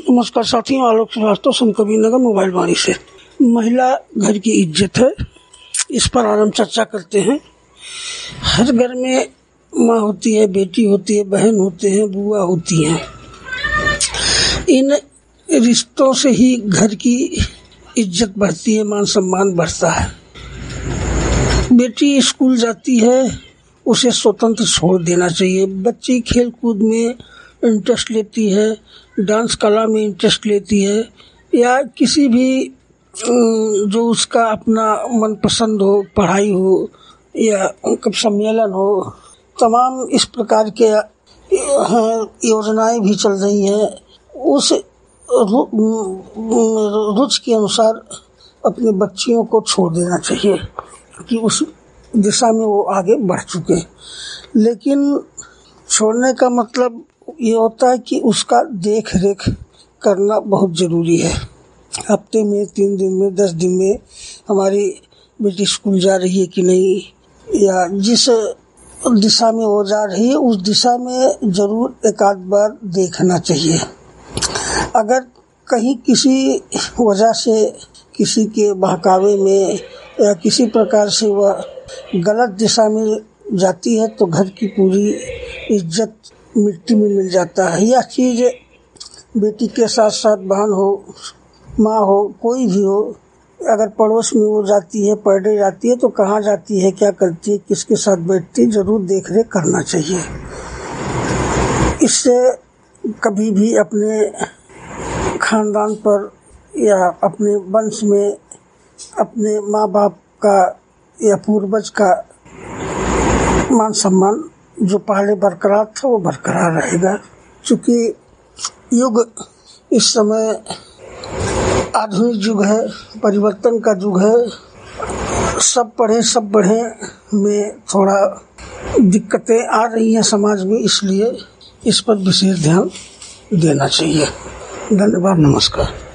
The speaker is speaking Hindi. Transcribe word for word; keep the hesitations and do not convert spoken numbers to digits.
नमस्कार साथियों, आलोक श्रीवास्तव, संत कबीर नगर, मोबाइल वाणी से। महिला घर की इज्जत है, इस पर आज हम चर्चा करते हैं। हर घर में माँ होती है, बेटी होती है, बहन होते हैं, बुआ होती हैं। इन रिश्तों से ही घर की इज्जत बढ़ती है, मान सम्मान बढ़ता है। बेटी स्कूल जाती है, उसे स्वतंत्र छोड़ देना चाहिए। बच्ची खेल कूद में इंटरेस्ट लेती है, डांस कला में इंटरेस्ट लेती है, या किसी भी जो उसका अपना मनपसंद हो, पढ़ाई हो या कब सम्मेलन हो, तमाम इस प्रकार के योजनाएं भी चल रही हैं। उस रुचि के अनुसार अपने बच्चियों को छोड़ देना चाहिए कि उस दिशा में वो आगे बढ़ चुके। लेकिन छोड़ने का मतलब ये होता है कि उसका देख रेख करना बहुत ज़रूरी है। हफ्ते में, तीन दिन में, दस दिन में हमारी बेटी स्कूल जा रही है कि नहीं, या जिस दिशा में वो जा रही है उस दिशा में ज़रूर एक आध बार देखना चाहिए। अगर कहीं किसी वजह से, किसी के बहकावे में या किसी प्रकार से वह गलत दिशा में जाती है तो घर की पूरी इज्जत मिट्टी में मिल जाता है। यह चीज़ बेटी के साथ साथ बहन हो, माँ हो, कोई भी हो, अगर पड़ोस में वो जाती है, पढ़ने जाती है तो कहाँ जाती है, क्या करती है, किसके साथ बैठती है, ज़रूर देख रेख करना चाहिए। इससे कभी भी अपने खानदान पर या अपने वंश में अपने माँ बाप का या पूर्वज का मान सम्मान जो पहले बरकरार था वो बरकरार रहेगा। चूँकि युग इस समय आधुनिक युग है, परिवर्तन का युग है। सब पढ़े सब बढ़े में थोड़ा दिक्कतें आ रही हैं समाज में, इसलिए इस पर विशेष ध्यान देना चाहिए। धन्यवाद, नमस्कार।